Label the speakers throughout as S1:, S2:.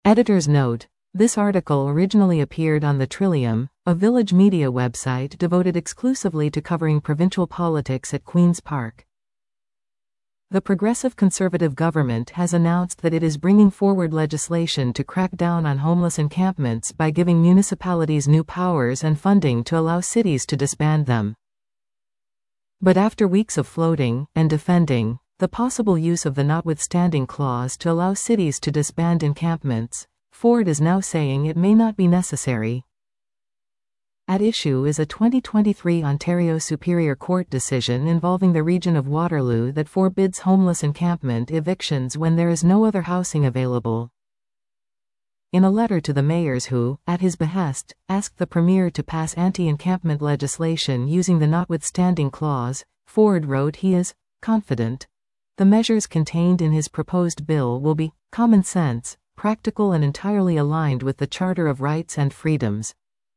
S1: Editor's note: this article originally appeared on the Trillium, a Village media website devoted exclusively to covering provincial politics at Queen's Park. The Progressive Conservative government has announced that it is bringing forward legislation to crack down on homeless encampments by giving municipalities new powers and funding to allow cities to disband them. But after weeks of floating and defending the possible use of the notwithstanding clause to allow cities to disband encampments, Ford is now saying it may not be necessary. At issue is a 2023 Ontario Superior Court decision involving the region of Waterloo that forbids homeless encampment evictions when there is no other housing available. In a letter to the mayors who, at his behest, asked the Premier to pass anti-encampment legislation using the notwithstanding clause, Ford wrote he is confident the measures contained in his proposed bill will be common sense, practical and entirely aligned with the Charter of Rights and Freedoms.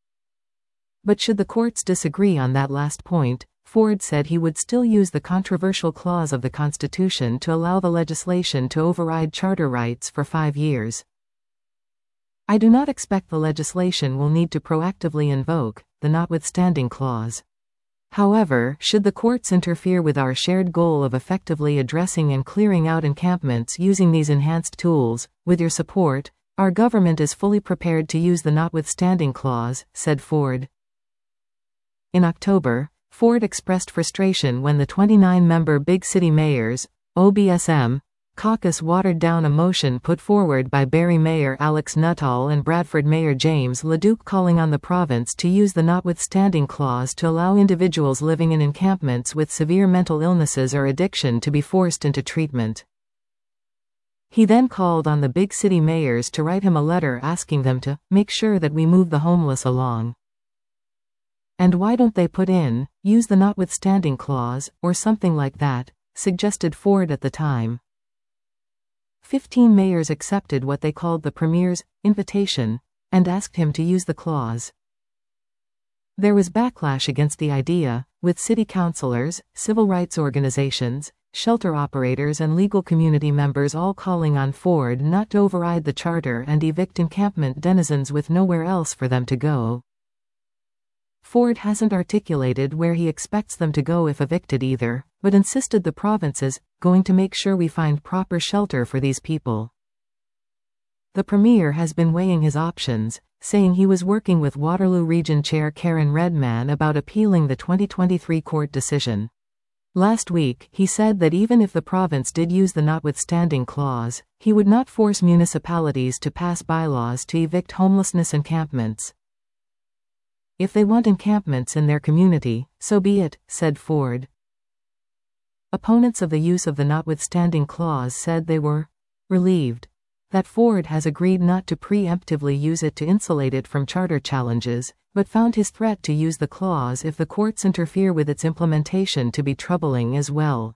S1: But should the courts disagree on that last point, Ford said he would still use the controversial clause of the Constitution to allow the legislation to override charter rights for 5 years. I do not expect the legislation will need to proactively invoke the notwithstanding clause. However, should the courts interfere with our shared goal of effectively addressing and clearing out encampments using these enhanced tools, with your support, our government is fully prepared to use the notwithstanding clause, said Ford. In October, Ford expressed frustration when the 29-member Big City Mayors (OBSM) caucus watered down a motion put forward by Barrie Mayor Alex Nuttall and Bradford Mayor James Leduc calling on the province to use the notwithstanding clause to allow individuals living in encampments with severe mental illnesses or addiction to be forced into treatment. He then called on the big city mayors to write him a letter asking them to make sure that we move the homeless along. And why don't they use the notwithstanding clause, or something like that, suggested Ford at the time. 15 mayors accepted what they called the Premier's invitation, and asked him to use the clause. There was backlash against the idea, with city councillors, civil rights organizations, shelter operators and legal community members all calling on Ford not to override the charter and evict encampment denizens with nowhere else for them to go. Ford hasn't articulated where he expects them to go if evicted either, but insisted the province is going to make sure we find proper shelter for these people. The Premier has been weighing his options, saying he was working with Waterloo Region Chair Karen Redman about appealing the 2023 court decision. Last week, he said that even if the province did use the notwithstanding clause, he would not force municipalities to pass bylaws to evict homelessness encampments. If they want encampments in their community, so be it, said Ford. Opponents of the use of the notwithstanding clause said they were relieved that Ford has agreed not to preemptively use it to insulate it from charter challenges, but found his threat to use the clause if the courts interfere with its implementation to be troubling as well.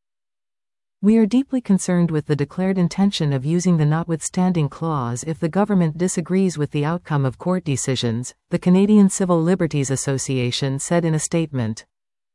S1: We are deeply concerned with the declared intention of using the notwithstanding clause if the government disagrees with the outcome of court decisions, the Canadian Civil Liberties Association said in a statement.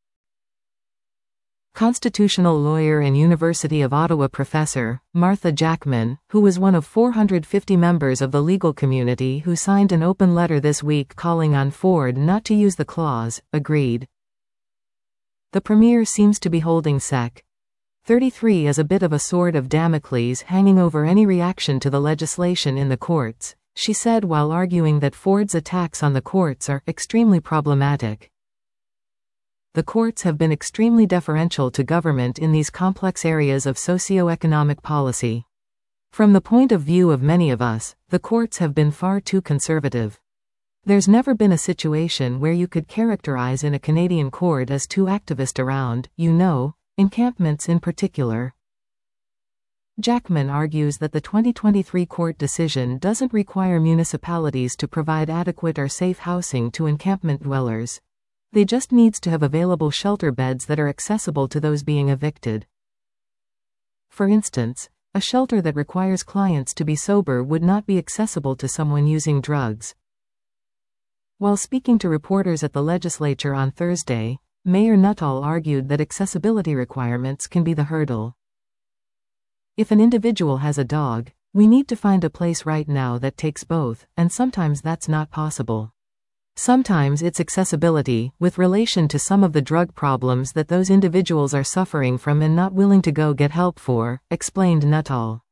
S1: Constitutional lawyer and University of Ottawa professor, Martha Jackman, who was one of 450 members of the legal community who signed an open letter this week calling on Ford not to use the clause, agreed. The Premier seems to be holding Sec. 33 as a bit of a sword of Damocles hanging over any reaction to the legislation in the courts, she said while arguing that Ford's attacks on the courts are extremely problematic. The courts have been extremely deferential to government in these complex areas of socio-economic policy. From the point of view of many of us, the courts have been far too conservative. There's never been a situation where you could characterize in a Canadian court as too activist around, encampments in particular. Jackman argues that the 2023 court decision doesn't require municipalities to provide adequate or safe housing to encampment dwellers. They just needs to have available shelter beds that are accessible to those being evicted. For instance, a shelter that requires clients to be sober would not be accessible to someone using drugs. While speaking to reporters at the legislature on Thursday, Mayor Nuttall argued that accessibility requirements can be the hurdle. If an individual has a dog, We need to find a place right now that takes both, and sometimes that's not possible. Sometimes it's accessibility, with relation to some of the drug problems that those individuals are suffering from and not willing to go get help for, explained Nuttall.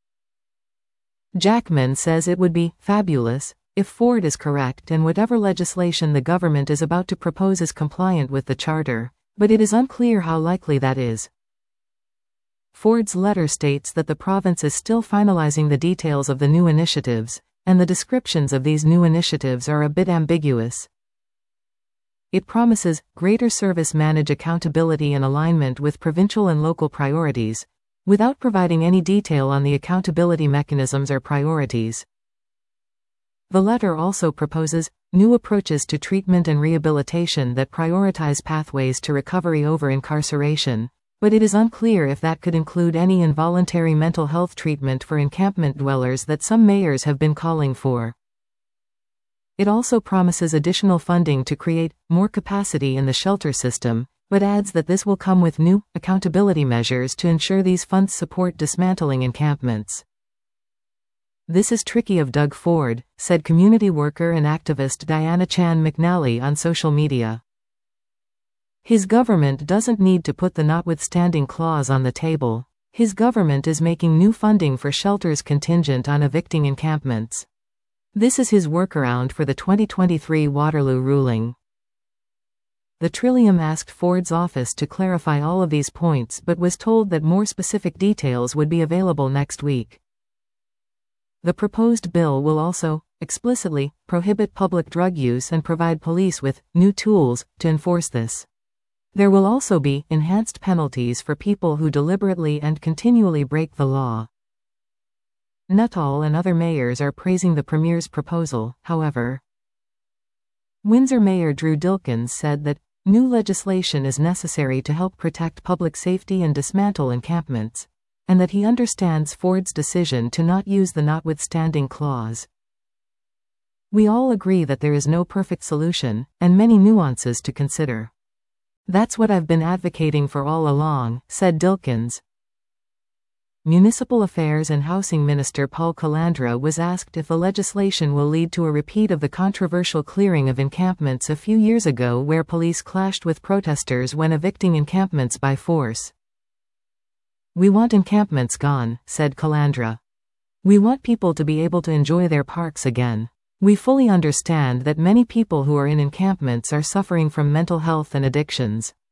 S1: Jackman says it would be fabulous if Ford is correct and whatever legislation the government is about to propose is compliant with the charter, but it is unclear how likely that is. Ford's letter states that the province is still finalizing the details of the new initiatives, and the descriptions of these new initiatives are a bit ambiguous. It promises greater service manage accountability and alignment with provincial and local priorities, without providing any detail on the accountability mechanisms or priorities. The letter also proposes new approaches to treatment and rehabilitation that prioritize pathways to recovery over incarceration, but it is unclear if that could include any involuntary mental health treatment for encampment dwellers that some mayors have been calling for. It also promises additional funding to create more capacity in the shelter system, but adds that this will come with new accountability measures to ensure these funds support dismantling encampments. "This is tricky of Doug Ford," said community worker and activist Diana Chan McNally on social media. His government doesn't need to put the notwithstanding clause on the table. His government is making new funding for shelters contingent on evicting encampments. This is his workaround for the 2023 Waterloo ruling. The Trillium asked Ford's office to clarify all of these points but was told that more specific details would be available next week. The proposed bill will also, explicitly, prohibit public drug use and provide police with new tools to enforce this. There will also be enhanced penalties for people who deliberately and continually break the law. Nuttall and other mayors are praising the Premier's proposal, however. Windsor Mayor Drew Dilkens said that new legislation is necessary to help protect public safety and dismantle encampments, and that he understands Ford's decision to not use the notwithstanding clause. "We all agree that there is no perfect solution, and many nuances to consider. That's what I've been advocating for all along," said Dilkens. Municipal Affairs and Housing Minister Paul Calandra was asked if the legislation will lead to a repeat of the controversial clearing of encampments a few years ago where police clashed with protesters when evicting encampments by force. "We want encampments gone," said Calandra. "We want people to be able to enjoy their parks again. We fully understand that many people who are in encampments are suffering from mental health and addictions.